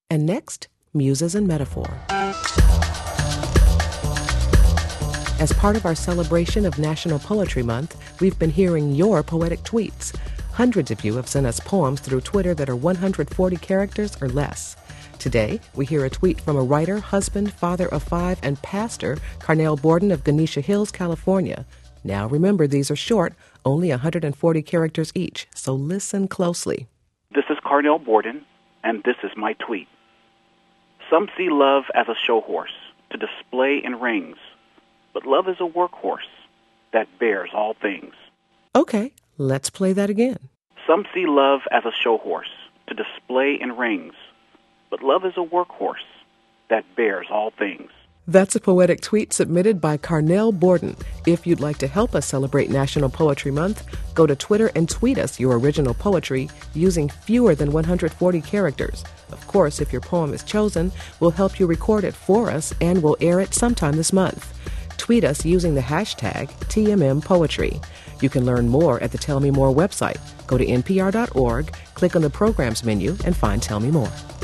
And next, Muses and Metaphor. As part of our celebration of National Poetry Month, we've been hearing your poetic tweets. Hundreds of you have sent us poems through Twitter that are 140 characters or less. Today, we hear a tweet from a writer, husband, father of 5, and pastor, Carnell Borden of Ganesha Hills, California. Now remember, these are short, only 140 characters each, so listen closely. This is Carnell Borden, and this is my tweet. Some see love as a show horse to display in rings, but love is a workhorse that bears all things. Okay, let's play that again. Some see love as a show horse to display in rings, but love is a workhorse that bears all things. That's a poetic tweet submitted by Carnell Borden. If you'd like to help us celebrate National Poetry Month, go to Twitter and tweet us your original poetry using fewer than 140 characters. Of course, if your poem is chosen, we'll help you record it for us and we'll air it sometime this month. Tweet us using the hashtag TMMPoetry. You can learn more at the Tell Me More website. Go to npr.org, click on the Programs menu, and find Tell Me More.